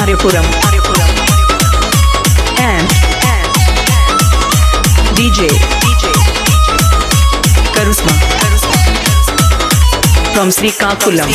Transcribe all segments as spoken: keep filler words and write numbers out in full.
Aryapuram, Aryapuram, and D J, D J, Karusma, Karusma, from Srikakulam.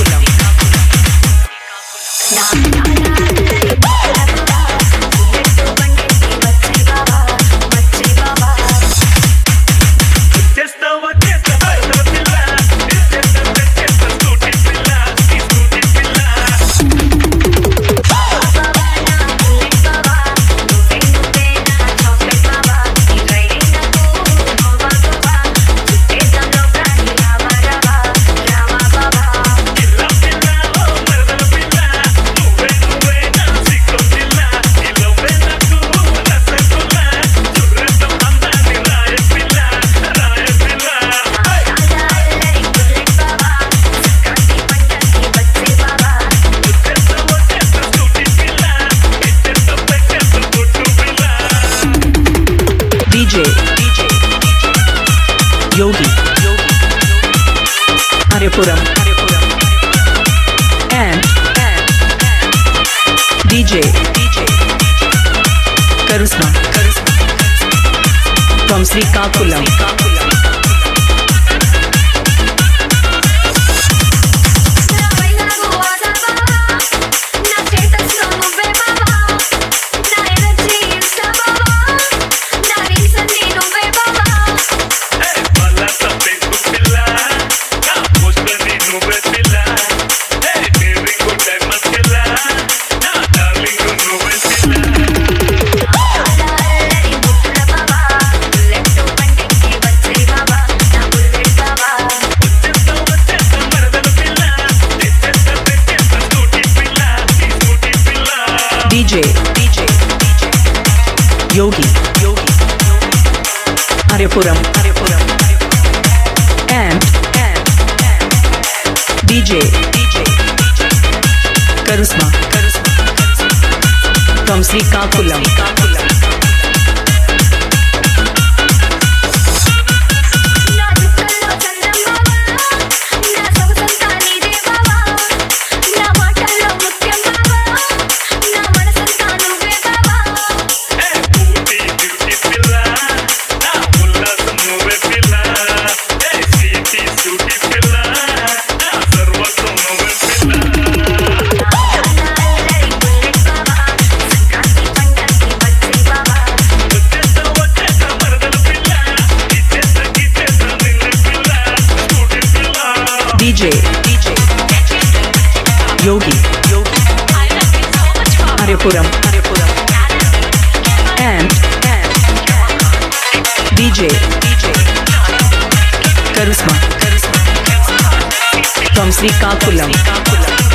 D J, D J, Yogi, Yogi, Aryapuram, Aryapuram, and D J, D J, Karusma, Karusma, from Srikakulam. D J, D J, Yogi, Yogi, Aryapuram, Aryapuram, and D J, D J, Karusma, Karusma, from Srikakulam. D J, D J, Yogi, Yogi, Aryapuram, Aryapuram, and D J, D J, Karusma, Karusma, from Srikakulam.